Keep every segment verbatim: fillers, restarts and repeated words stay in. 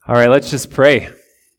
All right, let's just pray.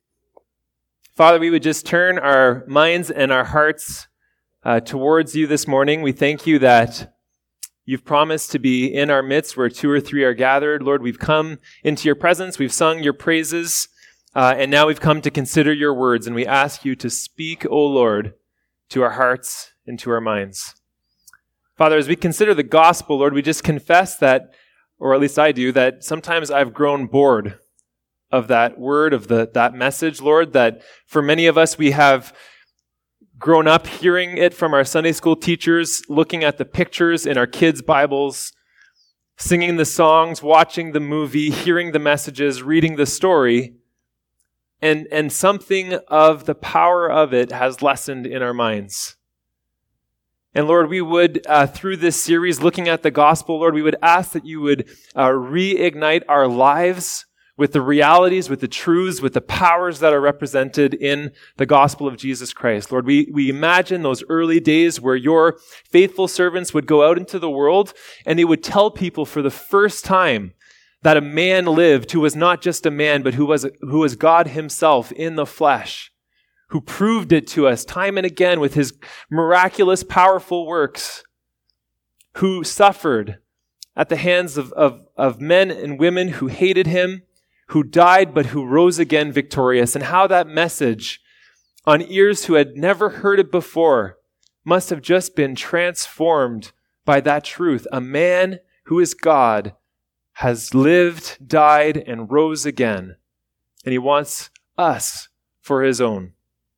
Father, we would just turn our minds and our hearts uh, towards you this morning. We thank you that you've promised to be in our midst where two or three are gathered. Lord, we've come into your presence, we've sung your praises, uh, and now we've come to consider your words, and we ask you to speak, O Lord, to our hearts and to our minds. Father, as we consider the gospel, Lord, we just confess that, or at least I do, that sometimes I've grown bored of that word, of the that message, Lord, that for many of us, we have grown up hearing it from our Sunday school teachers, looking at the pictures in our kids' Bibles, singing the songs, watching the movie, hearing the messages, reading the story, and, and something of the power of it has lessened in our minds. And Lord, we would, uh, through this series, looking at the gospel, Lord, we would ask that you would uh, reignite our lives with the realities, with the truths, with the powers that are represented in the gospel of Jesus Christ. Lord, we, we imagine those early days where your faithful servants would go out into the world and they would tell people for the first time that a man lived who was not just a man, but who was, who was God himself in the flesh, who proved it to us time and again with his miraculous, powerful works, who suffered at the hands of, of, of men and women who hated him, who died but who rose again victorious, and how that message on ears who had never heard it before must have just been transformed by that truth. A man who is God has lived, died, and rose again, and he wants us for his own.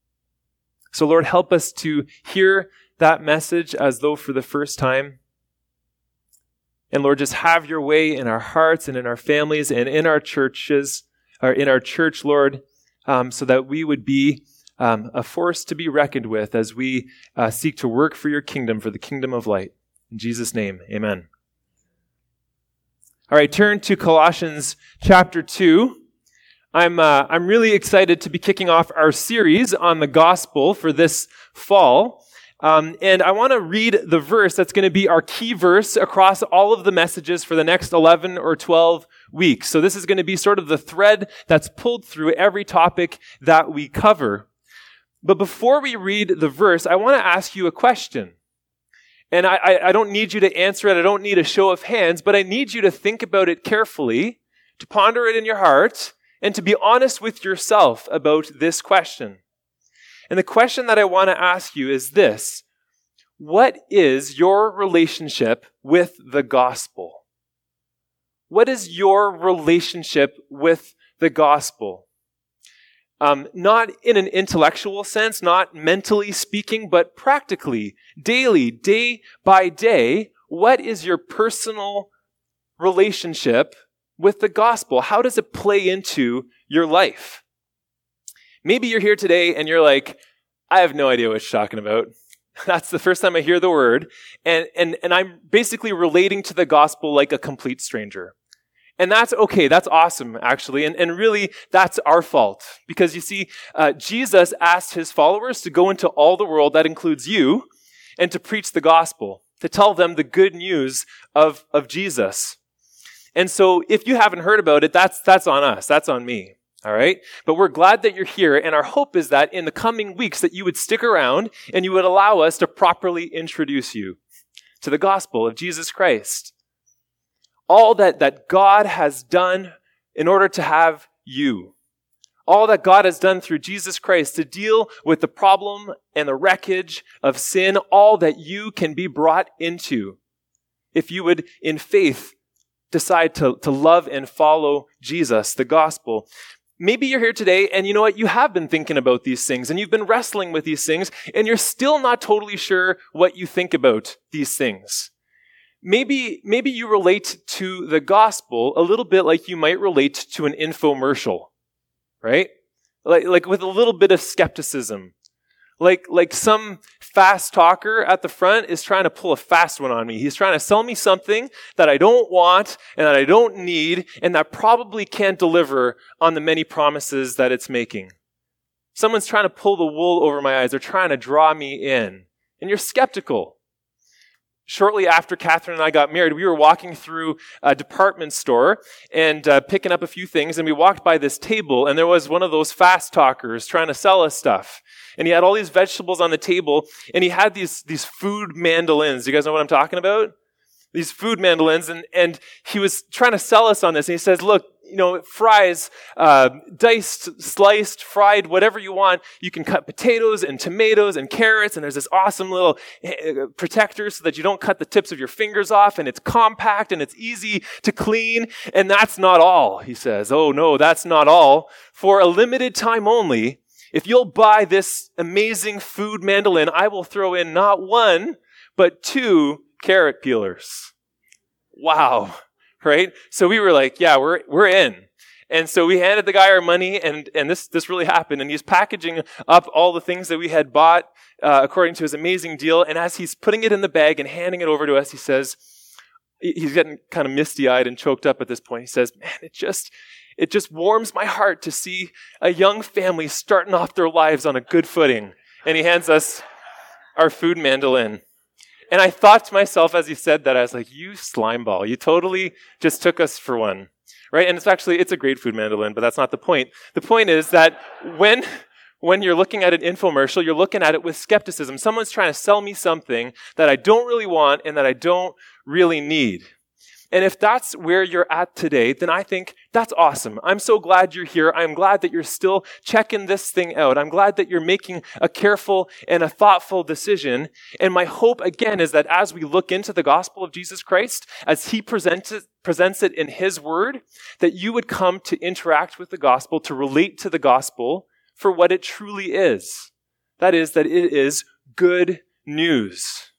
So Lord, help us to hear that message as though for the first time. And Lord, just have your way in our hearts and in our families and in our churches, or in our church, Lord, um, so that we would be um, a force to be reckoned with as we uh, seek to work for your kingdom, for the kingdom of light. In Jesus' name, amen. All right, turn to Colossians chapter two. I'm uh, I'm really excited to be kicking off our series on the gospel for this fall. Um, and I want to read the verse that's going to be our key verse across all of the messages for the next eleven or twelve weeks. So this is going to be sort of the thread that's pulled through every topic that we cover. But before we read the verse, I want to ask you a question. And I, I, I don't need you to answer it. I don't need a show of hands, but I need you to think about it carefully, to ponder it in your heart, and to be honest with yourself about this question. And the question that I want to ask you is this: what is your relationship with the gospel? What is your relationship with the gospel? Um, not in an intellectual sense, not mentally speaking, but practically, daily, day by day, what is your personal relationship with the gospel? How does it play into your life? Maybe you're here today and you're like, I have no idea what you're talking about. That's the first time I hear the word. And, and, and I'm basically relating to the gospel like a complete stranger. And that's okay. That's awesome, actually. And, and really, that's our fault. Because you see, uh, Jesus asked his followers to go into all the world, that includes you, and to preach the gospel, to tell them the good news of, of Jesus. And so if you haven't heard about it, that's, that's on us. That's on me. All right? But we're glad that you're here, and our hope is that in the coming weeks that you would stick around and you would allow us to properly introduce you to the gospel of Jesus Christ. All that, that God has done in order to have you. All that God has done through Jesus Christ to deal with the problem and the wreckage of sin, all that you can be brought into if you would, in faith, decide to, to love and follow Jesus, the gospel. Maybe you're here today and you know what? You have been thinking about these things and you've been wrestling with these things and you're still not totally sure what you think about these things. Maybe, maybe you relate to the gospel a little bit like you might relate to an infomercial, right? Like, like with a little bit of skepticism. Like, like some fast talker at the front is trying to pull a fast one on me. He's trying to sell me something that I don't want and that I don't need and that probably can't deliver on the many promises that it's making. Someone's trying to pull the wool over my eyes. They're trying to draw me in. And you're skeptical. shortly after Catherine and I got married, we were walking through a department store and uh, picking up a few things, and we walked by this table, and there was one of those fast talkers trying to sell us stuff. And he had all these vegetables on the table, and he had these, these food mandolins. You guys know what I'm talking about? These food mandolins, and, and he was trying to sell us on this, and he says, look, you know, fries, uh, diced, sliced, fried, whatever you want. You can cut potatoes and tomatoes and carrots, and there's this awesome little protector so that you don't cut the tips of your fingers off, and it's compact and it's easy to clean. And that's not all, he says. Oh no, that's not all. For a limited time only, if you'll buy this amazing food mandolin, I will throw in not one, but two carrot peelers. Wow. Right? So we were like, yeah, we're we're in. And so we handed the guy our money, and, and this, this really happened. And he's packaging up all the things that we had bought uh, according to his amazing deal. And as he's putting it in the bag and handing it over to us, he says, he's getting kind of misty-eyed and choked up at this point. He says, man, it just, it just warms my heart to see a young family starting off their lives on a good footing. And he hands us our food mandolin. And I thought to myself as he said that, I was like, you slime ball, you totally just took us for one, right? And it's actually, it's a great food mandolin, but that's not the point. The point is that when, when you're looking at an infomercial, you're looking at it with skepticism. Someone's trying to sell me something that I don't really want and that I don't really need. And if that's where you're at today, then I think that's awesome. I'm so glad you're here. I'm glad that you're still checking this thing out. I'm glad that you're making a careful and a thoughtful decision. And my hope, again, is that as we look into the gospel of Jesus Christ, as he presents it, presents it in his word, that you would come to interact with the gospel, to relate to the gospel for what it truly is. That is, that it is good news.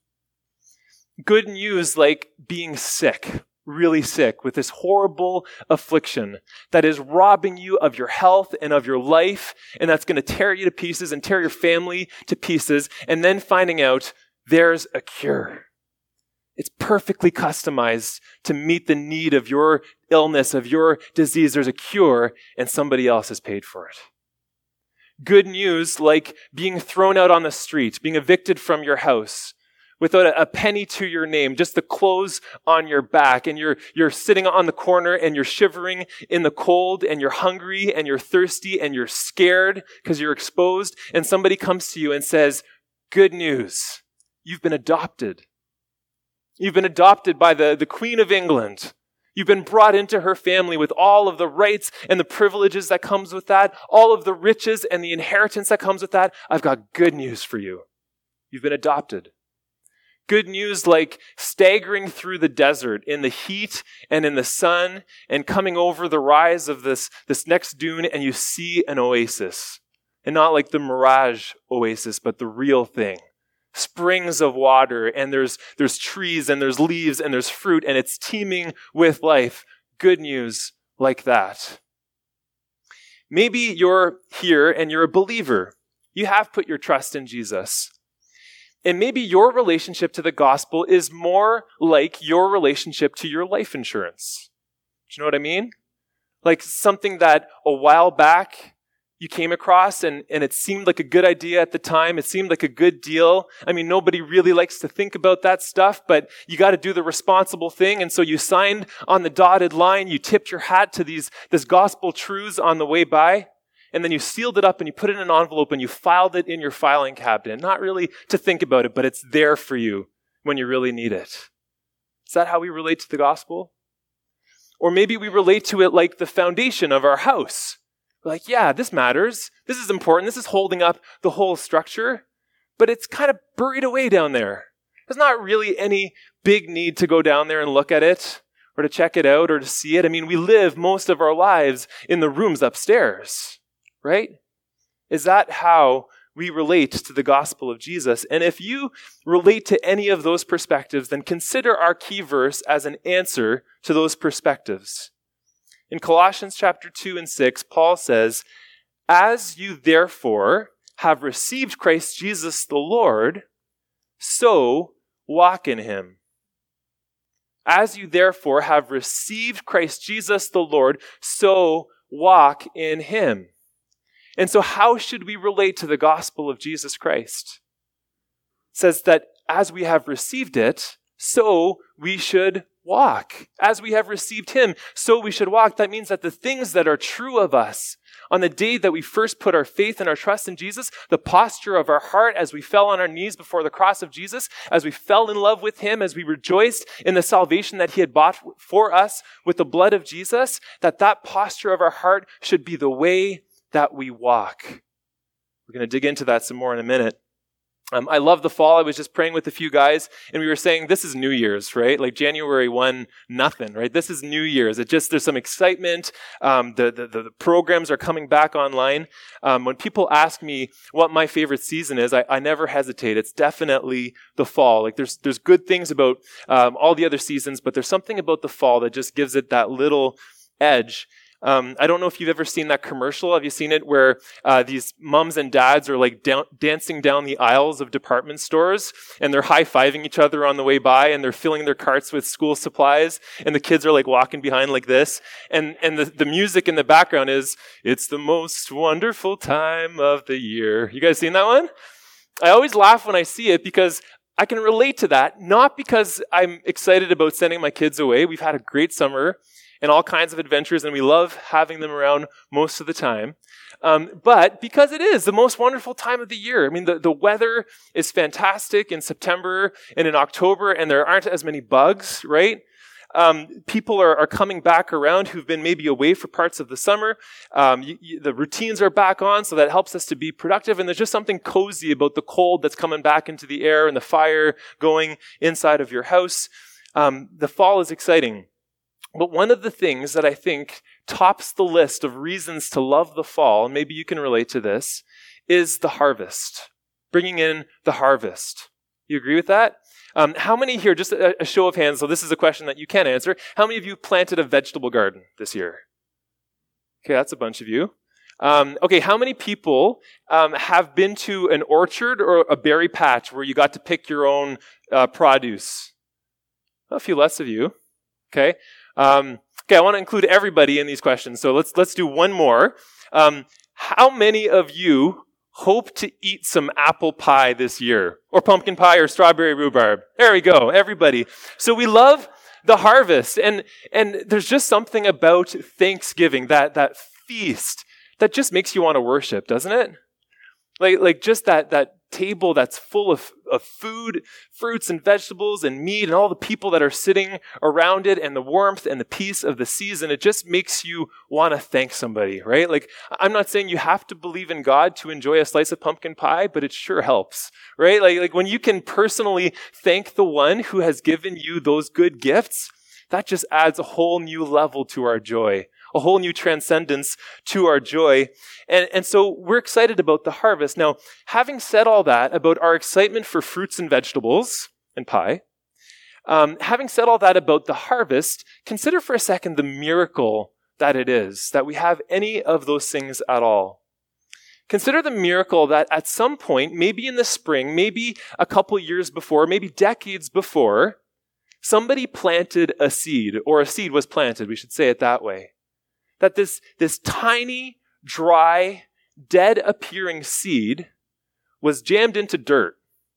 Good news like being sick. Really sick with this horrible affliction that is robbing you of your health and of your life, and that's going to tear you to pieces and tear your family to pieces, and then finding out there's a cure. It's perfectly customized to meet the need of your illness, of your disease. There's a cure, and somebody else has paid for it. Good news like being thrown out on the street, being evicted from your house, without a penny to your name, just the clothes on your back, and you're you're sitting on the corner and you're shivering in the cold, and you're hungry and you're thirsty and you're scared because you're exposed, and somebody comes to you and says, good news, you've been adopted. You've been adopted by the, the Queen of England. You've been brought into her family with all of the rights and the privileges that comes with that, all of the riches and the inheritance that comes with that. I've got good news for you. You've been adopted. Good news like staggering through the desert in the heat and in the sun and coming over the rise of this, this next dune, and you see an oasis. And not like the mirage oasis, but the real thing. Springs of water, and there's, there's trees, and there's leaves, and there's fruit, and it's teeming with life. Good news like that. Maybe you're here and you're a believer. You have put your trust in Jesus. And maybe your relationship to the gospel is more like your relationship to your life insurance. Do you know what I mean? Like something that a while back you came across and, and it seemed like a good idea at the time. It seemed like a good deal. I mean, nobody really likes to think about that stuff, but you got to do the responsible thing. And so you signed on the dotted line. You tipped your hat to these this gospel truths on the way by. And then you sealed it up and you put it in an envelope and you filed it in your filing cabinet. Not really to think about it, but it's there for you when you really need it. Is that how we relate to the gospel? Or maybe we relate to it like the foundation of our house. We're like, yeah, this matters. This is important. This is holding up the whole structure. But it's kind of buried away down there. There's not really any big need to go down there and look at it or to check it out or to see it. I mean, we live most of our lives in the rooms upstairs. Right? Is that how we relate to the gospel of Jesus? And if you relate to any of those perspectives, then consider our key verse as an answer to those perspectives. In Colossians chapter two and six, Paul says, as you therefore have received Christ Jesus the Lord, so walk in him. As you therefore have received Christ Jesus the Lord, so walk in him. And so how should we relate to the gospel of Jesus Christ? It says that as we have received it, so we should walk. As we have received him, so we should walk. That means that the things that are true of us on the day that we first put our faith and our trust in Jesus, the posture of our heart as we fell on our knees before the cross of Jesus, as we fell in love with him, as we rejoiced in the salvation that he had bought for us with the blood of Jesus, that that posture of our heart should be the way that we walk. We're going to dig into that some more in a minute. Um, I love the fall. I was just praying with a few guys, and we were saying, this is New Year's, right? Like January first, nothing, right? This is New Year's. It just, there's some excitement. Um, the, the, the programs are coming back online. Um, when people ask me what my favorite season is, I, I never hesitate. It's definitely the fall. Like there's, there's good things about um, all the other seasons, but there's something about the fall that just gives it that little edge. Um, I don't know if you've ever seen that commercial. Have you seen it where uh, these moms and dads are like down, dancing down the aisles of department stores, and they're high-fiving each other on the way by, and they're filling their carts with school supplies, and the kids are like walking behind like this, and and the, the music in the background is, "It's the most wonderful time of the year." You guys seen that one? I always laugh when I see it because I can relate to that, not because I'm excited about sending my kids away. We've had a great summer and all kinds of adventures, and we love having them around most of the time. Um, but because it is the most wonderful time of the year. I mean, the, the weather is fantastic in September and in October, and there aren't as many bugs, right? Um, people are, are coming back around who've been maybe away for parts of the summer. Um, you, you, the routines are back on, so that helps us to be productive. And there's just something cozy about the cold that's coming back into the air and the fire going inside of your house. Um, the fall is exciting. But one of the things that I think tops the list of reasons to love the fall, and maybe you can relate to this, is the harvest. Bringing in the harvest. You agree with that? Um, how many here, just a, a show of hands, so this is a question that you can answer. How many of you planted a vegetable garden this year? Okay, that's a bunch of you. Um, okay, how many people um, have been to an orchard or a berry patch where you got to pick your own uh, produce? A few less of you. Okay. Um, okay, I want to include everybody in these questions, so let's let's do one more. Um, how many of you hope to eat some apple pie this year? Or pumpkin pie or strawberry rhubarb? There we go, everybody. So we love the harvest, and and there's just something about Thanksgiving, that that feast, that just makes you want to worship, doesn't it? Like like just that that table that's full of, of food, fruits and vegetables and meat and all the people that are sitting around it and the warmth and the peace of the season, it just makes you want to thank somebody, right? Like, I'm not saying you have to believe in God to enjoy a slice of pumpkin pie, but it sure helps, right? Like, like when you can personally thank the one who has given you those good gifts, that just adds a whole new level to our joy, a whole new transcendence to our joy. And, and so we're excited about the harvest. Now, having said all that about our excitement for fruits and vegetables and pie, um, having said all that about the harvest, consider for a second the miracle that it is that we have any of those things at all. Consider the miracle that at some point, maybe in the spring, maybe a couple years before, maybe decades before, somebody planted a seed, or a seed was planted, we should say it that way. That this, this tiny, dry, dead-appearing seed was jammed into dirt.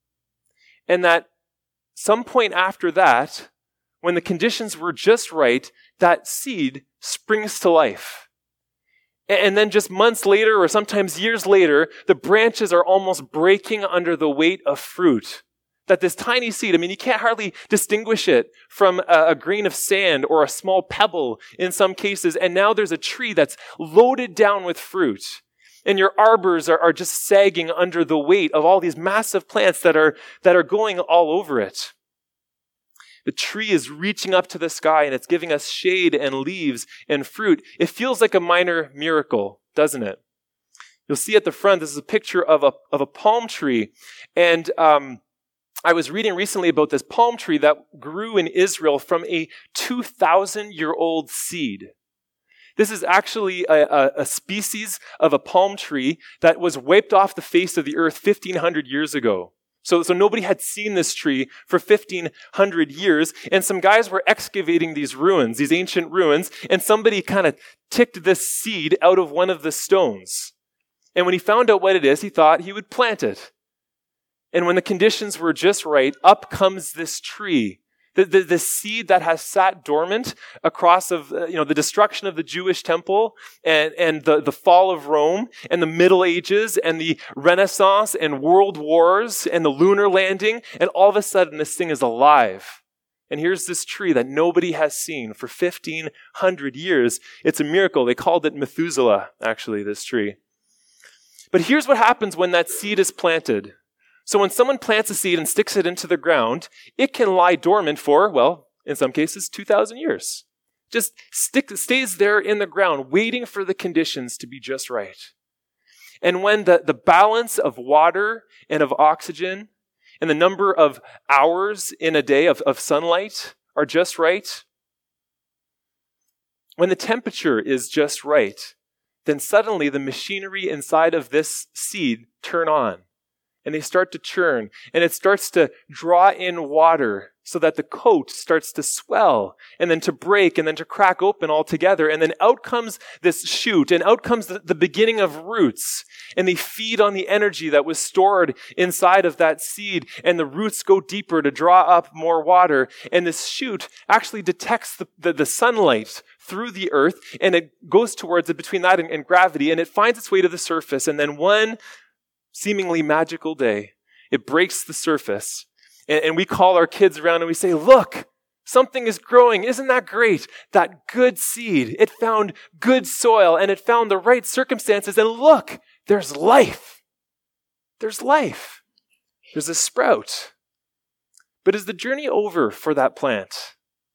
And that some point after that, when the conditions were just right, that seed springs to life. And then just months later, or sometimes years later, the branches are almost breaking under the weight of fruit. That this tiny seed, I mean, you can't hardly distinguish it from a, a grain of sand or a small pebble in some cases. And now there's a tree that's loaded down with fruit. And your arbors are, are just sagging under the weight of all these massive plants that are, that are going all over it. The tree is reaching up to the sky, and it's giving us shade and leaves and fruit. It feels like a minor miracle, doesn't it? You'll see at the front, this is a picture of a, of a palm tree. And, um, I was reading recently about this palm tree that grew in Israel from a two thousand year old seed. This is actually a, a, a species of a palm tree that was wiped off the face of the earth fifteen hundred years ago. So, so nobody had seen this tree for fifteen hundred years, and some guys were excavating these ruins, these ancient ruins, and somebody kind of ticked this seed out of one of the stones. And when he found out what it is, he thought he would plant it. And when the conditions were just right, up comes this tree The, the, the seed that has sat dormant across of, uh, you know, the destruction of the Jewish temple and, and the, the fall of Rome and the Middle Ages and the Renaissance and world wars and the lunar landing. And all of a sudden this thing is alive. And here's this tree that nobody has seen for fifteen hundred years. It's a miracle. They called it Methuselah, actually, this tree. But here's what happens when that seed is planted. So when someone plants a seed and sticks it into the ground, it can lie dormant for, well, in some cases, two thousand years. Just stick, stays there in the ground, waiting for the conditions to be just right. And when the, the balance of water and of oxygen and the number of hours in a day of, of sunlight are just right, when the temperature is just right, then suddenly the machinery inside of this seed turn on. And they start to churn, and it starts to draw in water so that the coat starts to swell, and then to break, and then to crack open altogether. And then out comes this shoot, and out comes the, the beginning of roots. And they feed on the energy that was stored inside of that seed, and the roots go deeper to draw up more water. And this shoot actually detects the, the, the sunlight through the earth, and it goes towards it between that and, and gravity, and it finds its way to the surface. And then one seemingly magical day, it breaks the surface, and, and we call our kids around and we say, look, something is growing. Isn't that great? That good seed, it found good soil and it found the right circumstances, and look, there's life. There's life. There's a sprout. But is the journey over for that plant?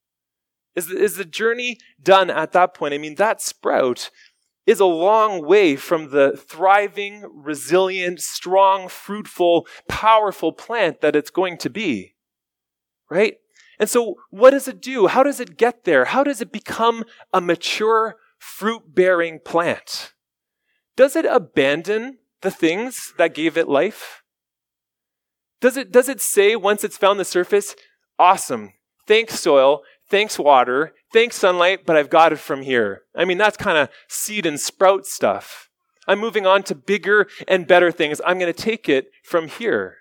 Is the, is the journey done at that point? I mean, that sprout is a long way from the thriving, resilient, strong, fruitful, powerful plant that it's going to be, right? And so what does it do? How does it get there? How does it become a mature, fruit-bearing plant? Does it abandon the things that gave it life? Does it, does it say once it's found the surface, awesome, thanks soil, thanks water, thanks sunlight, but I've got it from here. I mean, that's kind of seed and sprout stuff. I'm moving on to bigger and better things. I'm going to take it from here.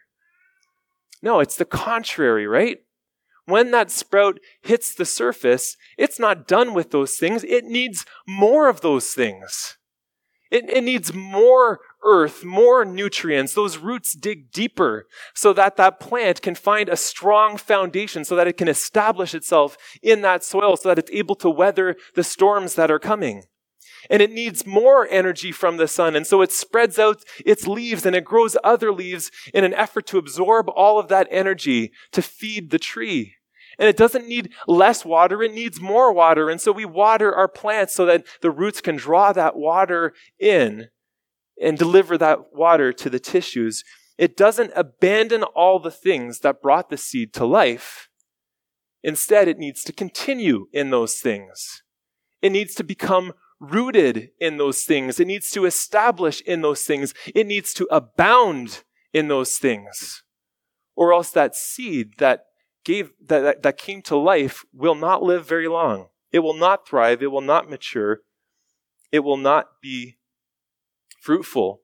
No, it's the contrary, right? When that sprout hits the surface, it's not done with those things. It needs more of those things. It, it needs more earth, more nutrients. Those roots dig deeper so that that plant can find a strong foundation, so that it can establish itself in that soil, so that it's able to weather the storms that are coming. And it needs more energy from the sun. And so it spreads out its leaves and it grows other leaves in an effort to absorb all of that energy to feed the tree. And it doesn't need less water, it needs more water. And so we water our plants so that the roots can draw that water in and deliver that water to the tissues. It doesn't abandon all the things that brought the seed to life. Instead, it needs to continue in those things. It needs to become rooted in those things. It needs to establish in those things. It needs to abound in those things. Or else that seed that gave that, that, that came to life will not live very long. It will not thrive. It will not mature. It will not be fruitful.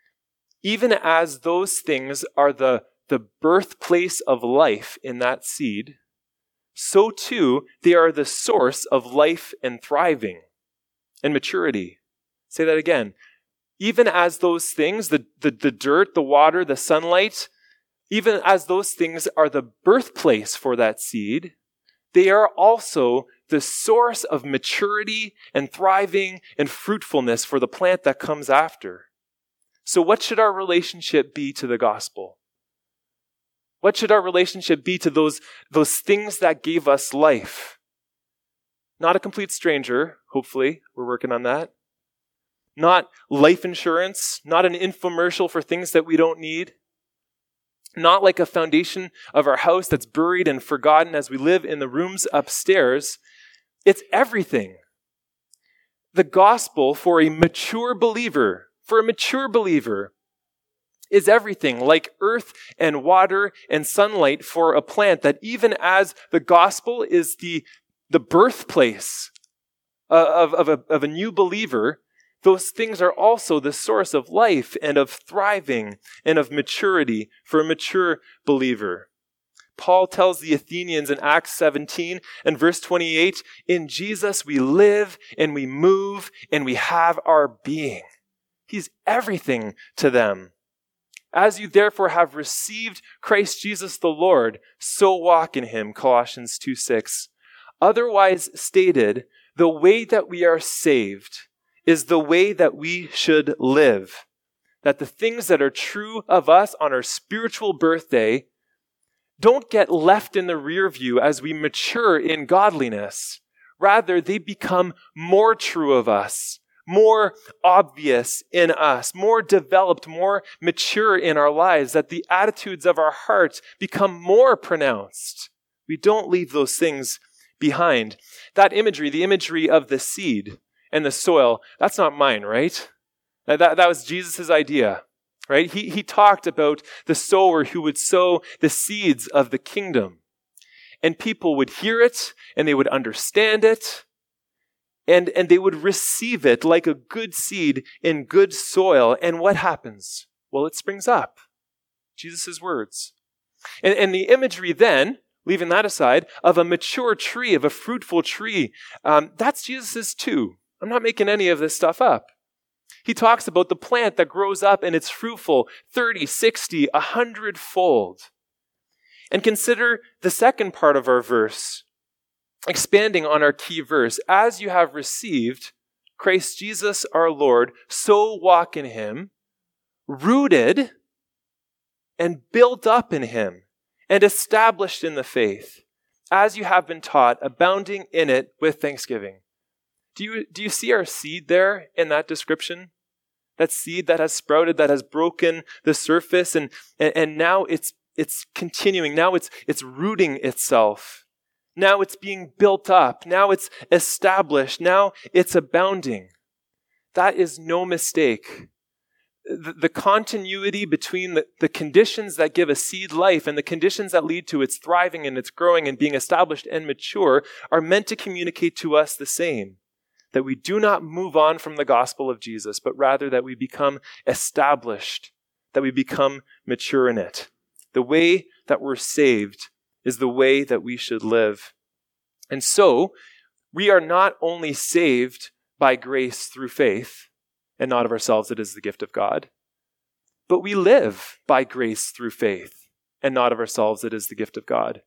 Even as those things are the, the birthplace of life in that seed, so too they are the source of life and thriving and maturity. Say that again. Even as those things, the, the, the dirt, the water, the sunlight, even as those things are the birthplace for that seed, they are also the source of maturity and thriving and fruitfulness for the plant that comes after. So what should our relationship be to the gospel? What should our relationship be to those, those things that gave us life? Not a complete stranger, hopefully. We're working on that. Not life insurance, not an infomercial for things that we don't need. Not like a foundation of our house that's buried and forgotten as we live in the rooms upstairs. It's everything. The gospel for a mature believer, for a mature believer, is everything, like earth and water and sunlight for a plant, that even as the gospel is the, the birthplace of, of, a, of a new believer, those things are also the source of life and of thriving and of maturity for a mature believer. Paul tells the Athenians in Acts seventeen and verse twenty-eight, in Jesus we live and we move and we have our being. He's everything to them. As you therefore have received Christ Jesus the Lord, so walk in him, Colossians two six. Otherwise stated, the way that we are saved is the way that we should live. That the things that are true of us on our spiritual birthday don't get left in the rear view as we mature in godliness. Rather, they become more true of us, more obvious in us, more developed, more mature in our lives, that the attitudes of our hearts become more pronounced. We don't leave those things behind. That imagery, the imagery of the seed and the soil, that's not mine, right? That, that was Jesus' idea, right? He, he talked about the sower who would sow the seeds of the kingdom. And people would hear it, and they would understand it, and, and they would receive it like a good seed in good soil. And what happens? Well, it springs up. Jesus' words. And, and the imagery then, leaving that aside, of a mature tree, of a fruitful tree, um, that's Jesus' too. I'm not making any of this stuff up. He talks about the plant that grows up and it's fruitful thirty, sixty, one hundred fold. And consider the second part of our verse, expanding on our key verse. As you have received Christ Jesus our Lord, so walk in him, rooted and built up in him, and established in the faith, as you have been taught, abounding in it with thanksgiving. Do you, do you see our seed there in that description? That seed that has sprouted, that has broken the surface, and, and, and now it's it's continuing. Now it's it's rooting itself. Now it's being built up. Now it's established. Now it's abounding. That is no mistake. The, the continuity between the, the conditions that give a seed life and the conditions that lead to its thriving and its growing and being established and mature are meant to communicate to us the same. That we do not move on from the gospel of Jesus, but rather that we become established, that we become mature in it. The way that we're saved is the way that we should live. And so, we are not only saved by grace through faith, and not of ourselves, it is the gift of God, but we live by grace through faith, and not of ourselves, it is the gift of God.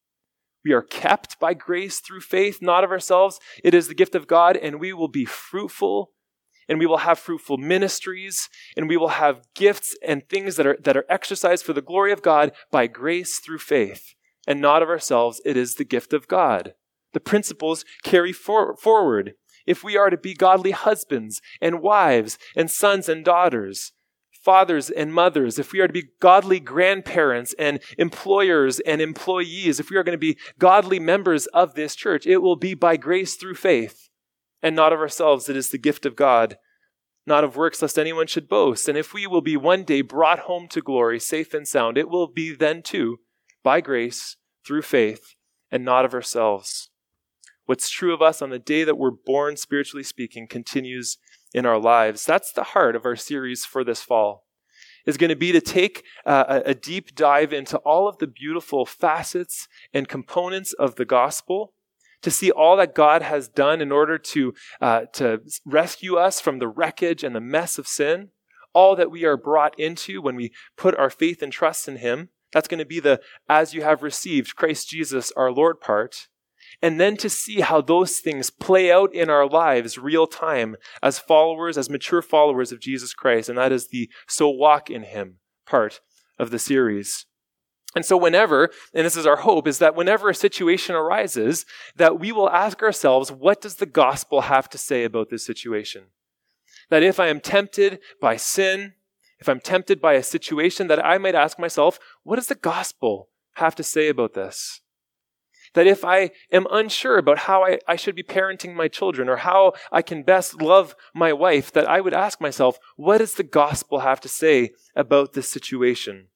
We are kept by grace through faith, not of ourselves. It is the gift of God, and we will be fruitful, and we will have fruitful ministries, and we will have gifts and things that are, that are exercised for the glory of God by grace through faith, and not of ourselves. It is the gift of God. The principles carry for, forward. If we are to be godly husbands and wives and sons and daughters, fathers and mothers, if we are to be godly grandparents and employers and employees, if we are going to be godly members of this church, it will be by grace through faith and not of ourselves. It is the gift of God, not of works, lest anyone should boast. And if we will be one day brought home to glory, safe and sound, it will be then too by grace through faith and not of ourselves. What's true of us on the day that we're born, spiritually speaking, continues in our lives. That's the heart of our series for this fall, is going to be to take uh, a deep dive into all of the beautiful facets and components of the gospel, to see all that God has done in order to, uh, to rescue us from the wreckage and the mess of sin, all that we are brought into when we put our faith and trust in him. That's going to be the as you have received Christ Jesus our Lord part. And then to see how those things play out in our lives real time as followers, as mature followers of Jesus Christ. And that is the so walk in him part of the series. And so whenever, and this is our hope, is that whenever a situation arises, that we will ask ourselves, what does the gospel have to say about this situation? That if I am tempted by sin, if I'm tempted by a situation, that I might ask myself, what does the gospel have to say about this? That if I am unsure about how I, I should be parenting my children or how I can best love my wife, that I would ask myself, what does the gospel have to say about this situation?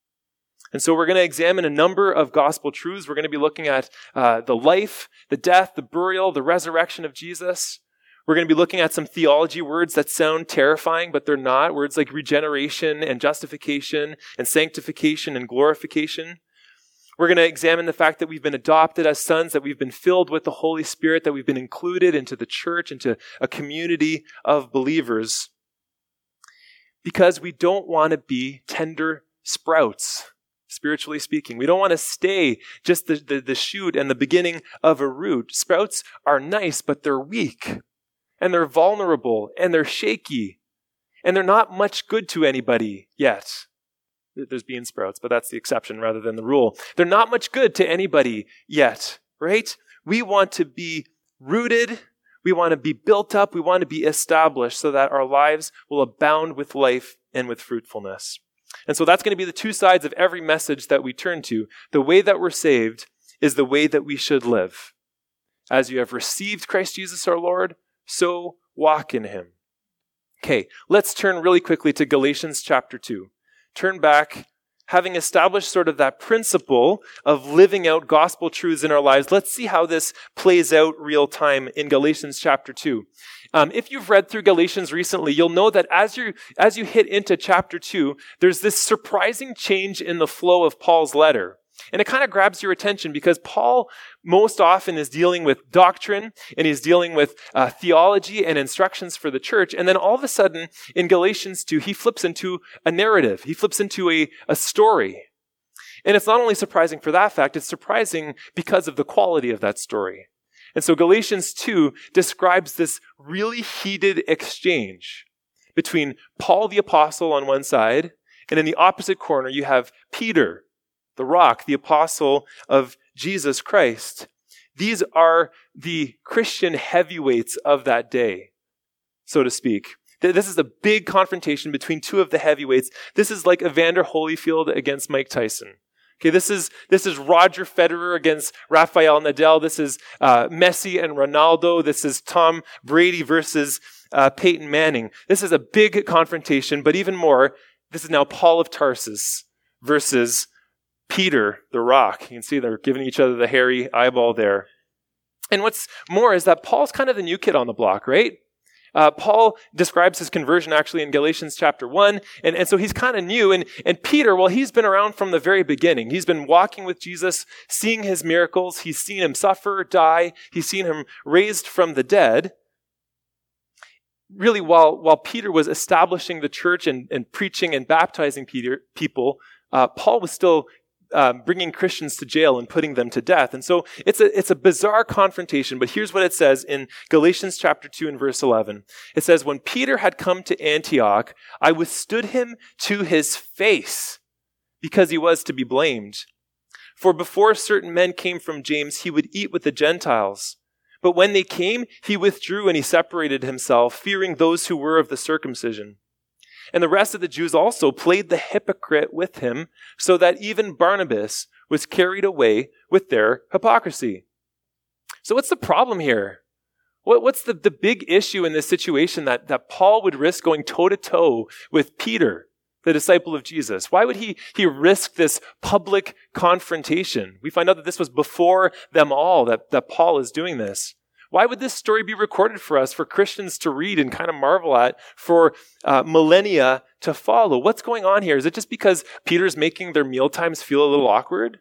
And so we're going to examine a number of gospel truths. We're going to be looking at uh, the life, the death, the burial, the resurrection of Jesus. We're going to be looking at some theology words that sound terrifying, but they're not. Words like regeneration and justification and sanctification and glorification. We're going to examine the fact that we've been adopted as sons, that we've been filled with the Holy Spirit, that we've been included into the church, into a community of believers. Because we don't want to be tender sprouts, spiritually speaking. We don't want to stay just the, the, the shoot and the beginning of a root. Sprouts are nice, but they're weak, and they're vulnerable, and they're shaky, and they're not much good to anybody yet. There's bean sprouts, but that's the exception rather than the rule. They're not much good to anybody yet, right? We want to be rooted. We want to be built up. We want to be established so that our lives will abound with life and with fruitfulness. And so that's going to be the two sides of every message that we turn to. The way that we're saved is the way that we should live. As you have received Christ Jesus our Lord, so walk in him. Okay, let's turn really quickly to Galatians chapter two. Turn back, having established sort of that principle of living out gospel truths in our lives. Let's see how this plays out real time in Galatians chapter two. Um, if you've read through Galatians recently, you'll know that as you as you hit into chapter two, there's this surprising change in the flow of Paul's letter. And it kind of grabs your attention because Paul most often is dealing with doctrine and he's dealing with uh, theology and instructions for the church. And then all of a sudden in Galatians two, he flips into a narrative. He flips into a, a story. And it's not only surprising for that fact, it's surprising because of the quality of that story. And so Galatians two describes this really heated exchange between Paul the apostle on one side, and in the opposite corner you have Peter, the rock, the apostle of Jesus Christ. These are the Christian heavyweights of that day, so to speak. This is a big confrontation between two of the heavyweights. This is like Evander Holyfield against Mike Tyson. Okay, this is this is Roger Federer against Rafael Nadal. This is uh, Messi and Ronaldo. This is Tom Brady versus uh, Peyton Manning. This is a big confrontation, but even more, this is now Paul of Tarsus versus Peter, the rock. You can see they're giving each other the hairy eyeball there. And what's more is that Paul's kind of the new kid on the block, right? Uh, Paul describes his conversion actually in Galatians chapter one. And, and so he's kind of new. And, and Peter, well, he's been around from the very beginning. He's been walking with Jesus, seeing his miracles. He's seen him suffer, die. He's seen him raised from the dead. Really, while, while Peter was establishing the church and, and preaching and baptizing Peter, people, uh, Paul was still Uh, bringing Christians to jail and putting them to death. And so it's a, it's a bizarre confrontation, but here's what it says in Galatians chapter two and verse eleven. It says, "When Peter had come to Antioch, I withstood him to his face because he was to be blamed. For before certain men came from James, he would eat with the Gentiles. But when they came, he withdrew and he separated himself, fearing those who were of the circumcision. And the rest of the Jews also played the hypocrite with him, so that even Barnabas was carried away with their hypocrisy." So what's the problem here? What, what's the, the big issue in this situation that, that Paul would risk going toe-to-toe with Peter, the disciple of Jesus? Why would he, he risk this public confrontation? We find out that this was before them all, that, that Paul is doing this. Why would this story be recorded for us, for Christians to read and kind of marvel at, for uh, millennia to follow? What's going on here? Is it just because Peter's making their meal times feel a little awkward?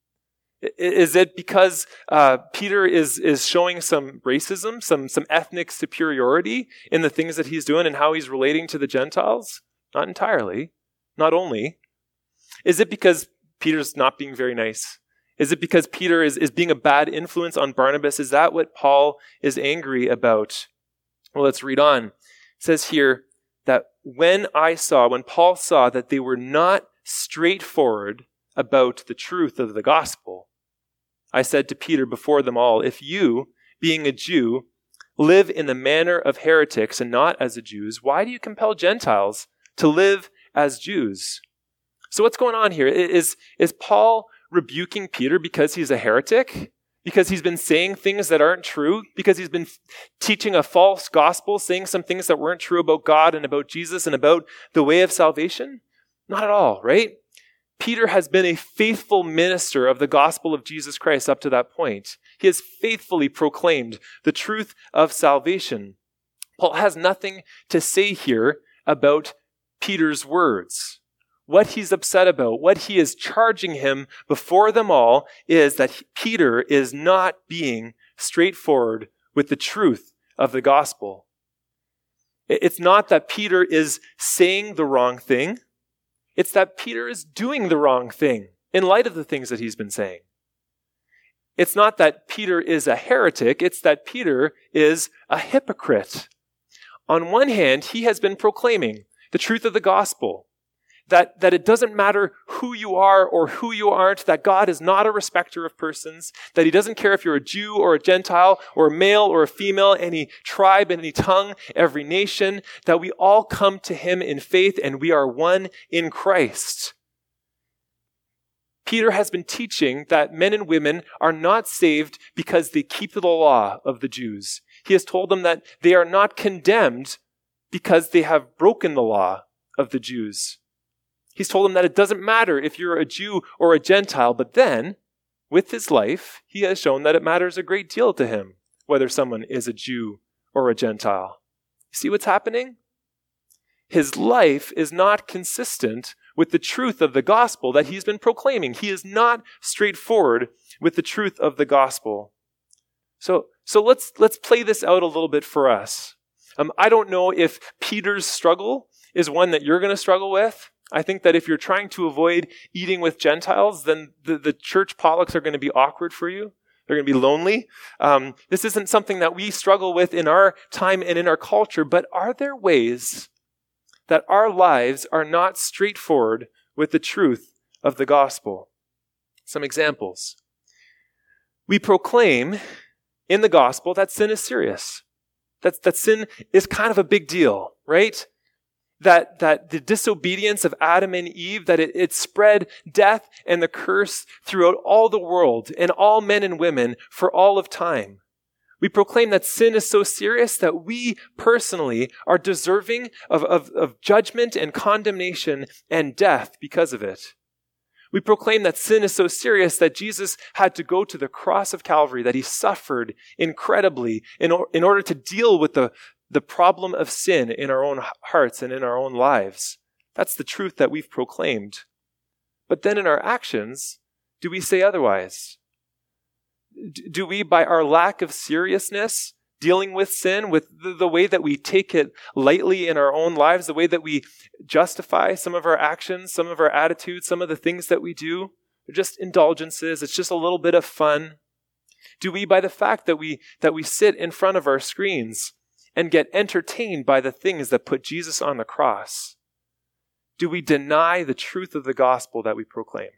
Is it because uh, Peter is is showing some racism, some some ethnic superiority in the things that he's doing and how he's relating to the Gentiles? Not entirely. Not only. Is it because Peter's not being very nice? Is it because Peter is, is being a bad influence on Barnabas? Is that what Paul is angry about? Well, let's read on. It says here that when I saw, when Paul saw that they were not straightforward about the truth of the gospel, I said to Peter before them all, "If you, being a Jew, live in the manner of heretics and not as the Jews, why do you compel Gentiles to live as Jews?" So what's going on here? Is, is Paul rebuking Peter because he's a heretic? Because he's been saying things that aren't true? Because he's been f- teaching a false gospel, saying some things that weren't true about God and about Jesus and about the way of salvation? Not at all, right? Peter has been a faithful minister of the gospel of Jesus Christ up to that point. He has faithfully proclaimed the truth of salvation. Paul has nothing to say here about Peter's words. what he's upset about, what he is charging him before them all is that Peter is not being straightforward with the truth of the gospel. It's not that Peter is saying the wrong thing. It's that Peter is doing the wrong thing in light of the things that he's been saying. It's not that Peter is a heretic. It's that Peter is a hypocrite. On one hand, he has been proclaiming the truth of the gospel, that, that it doesn't matter who you are or who you aren't, that God is not a respecter of persons, that he doesn't care if you're a Jew or a Gentile or a male or a female, any tribe, any tongue, every nation, that we all come to him in faith and we are one in Christ. Peter has been teaching that men and women are not saved because they keep the law of the Jews. He has told them that they are not condemned because they have broken the law of the Jews. He's told them that it doesn't matter if you're a Jew or a Gentile, but then, with his life, he has shown that it matters a great deal to him whether someone is a Jew or a Gentile. You see what's happening? His life is not consistent with the truth of the gospel that he's been proclaiming. He is not straightforward with the truth of the gospel. So, so let's, let's play this out a little bit for us. Um, I don't know if Peter's struggle is one that you're going to struggle with. I think that if you're trying to avoid eating with Gentiles, then the, the church potlucks are going to be awkward for you. They're going to be lonely. Um, this isn't something that we struggle with in our time and in our culture, but are there ways that our lives are not straightforward with the truth of the gospel? Some examples. We proclaim in the gospel that sin is serious. That, that sin is kind of a big deal, right? That, that the disobedience of Adam and Eve, that it, it spread death and the curse throughout all the world and all men and women for all of time. We proclaim that sin is so serious that we personally are deserving of, of, of judgment and condemnation and death because of it. We proclaim that sin is so serious that Jesus had to go to the cross of Calvary, that he suffered incredibly in, or, in order to deal with the, the problem of sin in our own hearts and in our own lives. That's the truth that we've proclaimed. But then in our actions, do we say otherwise? Do we, by our lack of seriousness, dealing with sin, with the, the way that we take it lightly in our own lives, the way that we justify some of our actions, some of our attitudes, some of the things that we do, they're just indulgences, it's just a little bit of fun? Do we, by the fact that we that we sit in front of our screens and get entertained by the things that put Jesus on the cross, do we deny the truth of the gospel that we proclaim?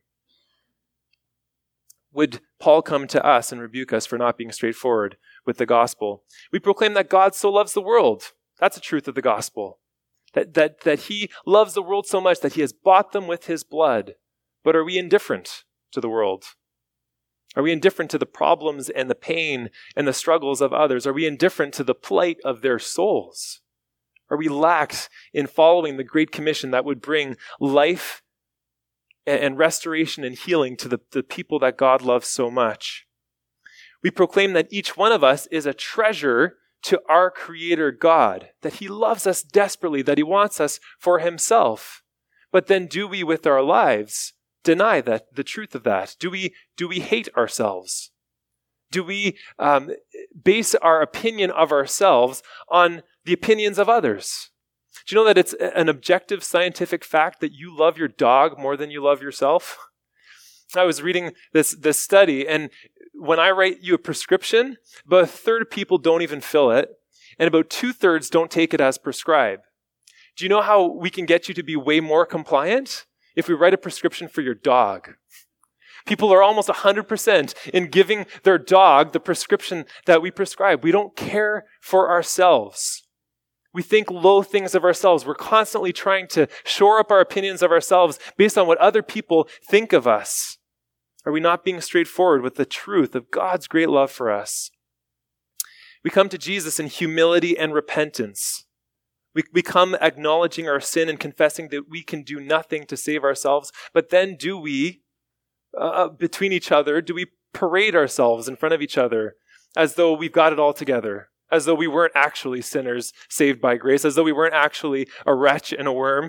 Would Paul come to us and rebuke us for not being straightforward with the gospel? We proclaim that God so loves the world. That's the truth of the gospel. That, that, that he loves the world so much that he has bought them with his blood. But are we indifferent to the world? Are we indifferent to the problems and the pain and the struggles of others? Are we indifferent to the plight of their souls? Are we lax in following the Great Commission that would bring life and restoration and healing to the, the people that God loves so much? We proclaim that each one of us is a treasure to our Creator God, that he loves us desperately, that he wants us for himself. But then do we with our lives deny that the truth of that? Do we, do we hate ourselves? Do we um, base our opinion of ourselves on the opinions of others? Do you know that it's an objective scientific fact that you love your dog more than you love yourself? I was reading this, this study, and when I write you a prescription, about a third of people don't even fill it, and about two-thirds don't take it as prescribed. Do you know how we can get you to be way more compliant? If we write a prescription for your dog. People are almost one hundred percent in giving their dog the prescription that we prescribe. We don't care for ourselves. We think low things of ourselves. We're constantly trying to shore up our opinions of ourselves based on what other people think of us. Are we not being straightforward with the truth of God's great love for us? We come to Jesus in humility and repentance. We, we come acknowledging our sin and confessing that we can do nothing to save ourselves. But then do we, uh, between each other, do we parade ourselves in front of each other as though we've got it all together? As though we weren't actually sinners saved by grace, as though we weren't actually a wretch and a worm,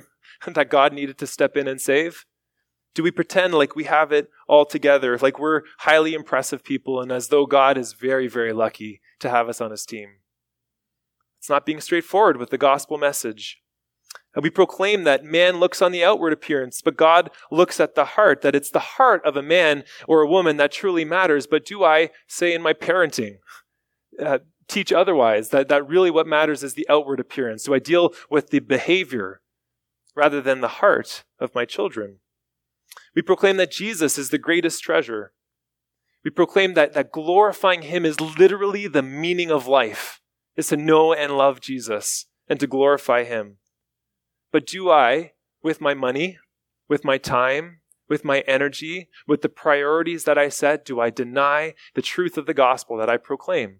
that God needed to step in and save? Do we pretend like we have it all together, like we're highly impressive people and as though God is very, very lucky to have us on his team? It's not being straightforward with the gospel message. And we proclaim that man looks on the outward appearance, but God looks at the heart, that it's the heart of a man or a woman that truly matters. But do I say in my parenting, uh, teach otherwise, that, that really what matters is the outward appearance? Do I deal with the behavior rather than the heart of my children? We proclaim that Jesus is the greatest treasure. We proclaim that, that glorifying him is literally the meaning of life, is to know and love Jesus and to glorify him. But do I, with my money, with my time, with my energy, with the priorities that I set, do I deny the truth of the gospel that I proclaim?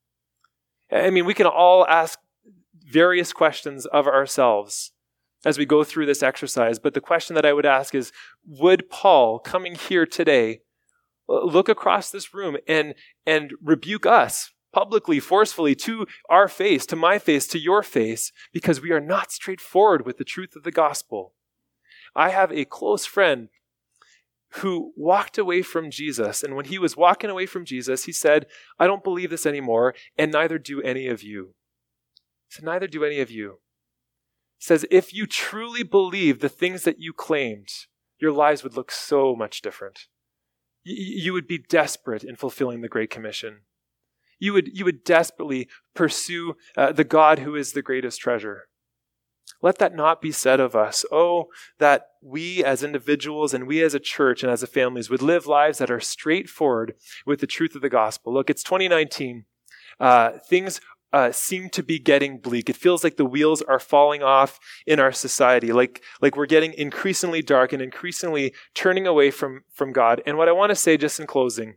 I mean, we can all ask various questions of ourselves as we go through this exercise, but the question that I would ask is, would Paul, coming here today, look across this room and, and rebuke us publicly, forcefully, to our face, to my face, to your face, because we are not straightforward with the truth of the gospel? I have a close friend who walked away from Jesus, and when he was walking away from Jesus, he said, I don't believe this anymore, and neither do any of you. He said, neither do any of you. He says, if you truly believe the things that you claimed, your lives would look so much different. Y- you would be desperate in fulfilling the Great Commission. You would, you would desperately pursue uh, the God who is the greatest treasure. Let that not be said of us. Oh, that we as individuals and we as a church and as a families would live lives that are straightforward with the truth of the gospel. Look, it's twenty nineteen. Uh, things uh, seem to be getting bleak. It feels like the wheels are falling off in our society, like, like we're getting increasingly dark and increasingly turning away from, from God. And what I want to say just in closing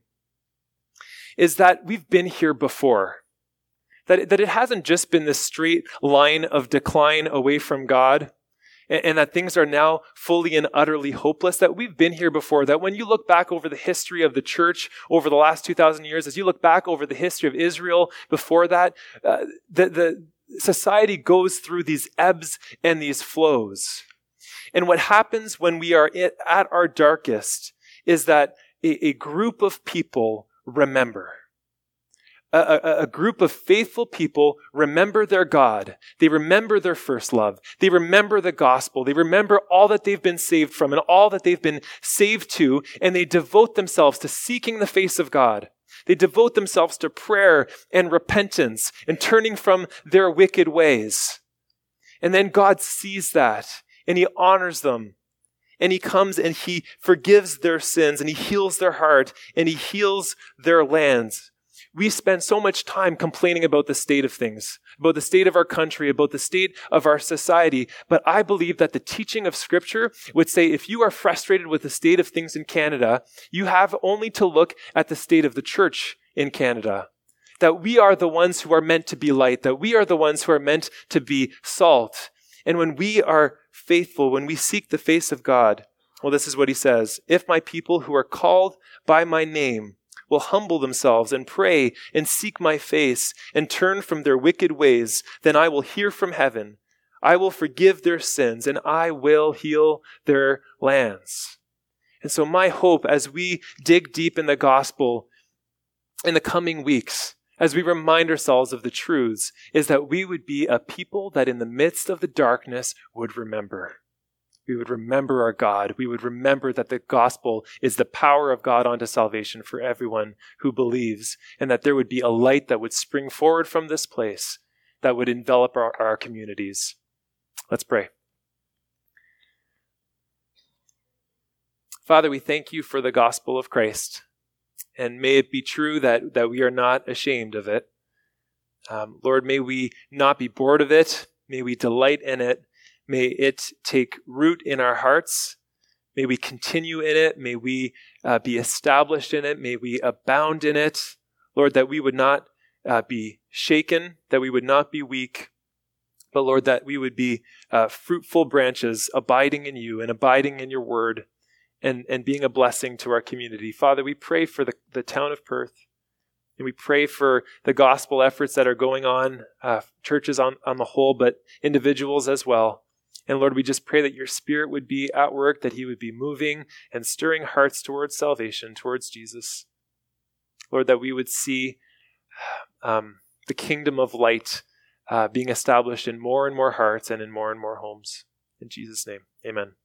is that we've been here before. That, that it hasn't just been this straight line of decline away from God, and, and that things are now fully and utterly hopeless, that we've been here before. That when you look back over the history of the church over the last two thousand years, as you look back over the history of Israel before that, uh, the, the society goes through these ebbs and these flows. And what happens when we are at our darkest is that a, a group of people remember. A, a, a group of faithful people remember their God. They remember their first love. They remember the gospel. They remember all that they've been saved from and all that they've been saved to, and they devote themselves to seeking the face of God. They devote themselves to prayer and repentance and turning from their wicked ways. And then God sees that, and he honors them. And he comes and he forgives their sins, and he heals their heart, and he heals their lands. We spend so much time complaining about the state of things, about the state of our country, about the state of our society. But I believe that the teaching of Scripture would say, if you are frustrated with the state of things in Canada, you have only to look at the state of the church in Canada. That we are the ones who are meant to be light, that we are the ones who are meant to be salt. And when we are faithful, when we seek the face of God, well, this is what he says, if my people who are called by my name will humble themselves and pray and seek my face and turn from their wicked ways, then I will hear from heaven. I will forgive their sins and I will heal their lands. And so my hope as we dig deep in the gospel in the coming weeks, as we remind ourselves of the truths, is that we would be a people that in the midst of the darkness would remember. We would remember our God. We would remember that the gospel is the power of God unto salvation for everyone who believes, and that there would be a light that would spring forward from this place that would envelop our, our communities. Let's pray. Father, we thank you for the gospel of Christ, and may it be true that, that we are not ashamed of it. Um, Lord, may we not be bored of it. May we delight in it. May it take root in our hearts. May we continue in it. May we uh, be established in it. May we abound in it. Lord, that we would not uh, be shaken, that we would not be weak, but Lord, that we would be uh, fruitful branches abiding in you and abiding in your word and, and being a blessing to our community. Father, we pray for the, the town of Perth. And we pray for the gospel efforts that are going on, uh, churches on, on the whole, but individuals as well. And Lord, we just pray that your Spirit would be at work, that he would be moving and stirring hearts towards salvation, towards Jesus. Lord, that we would see um, the kingdom of light uh, being established in more and more hearts and in more and more homes. In Jesus' name, amen.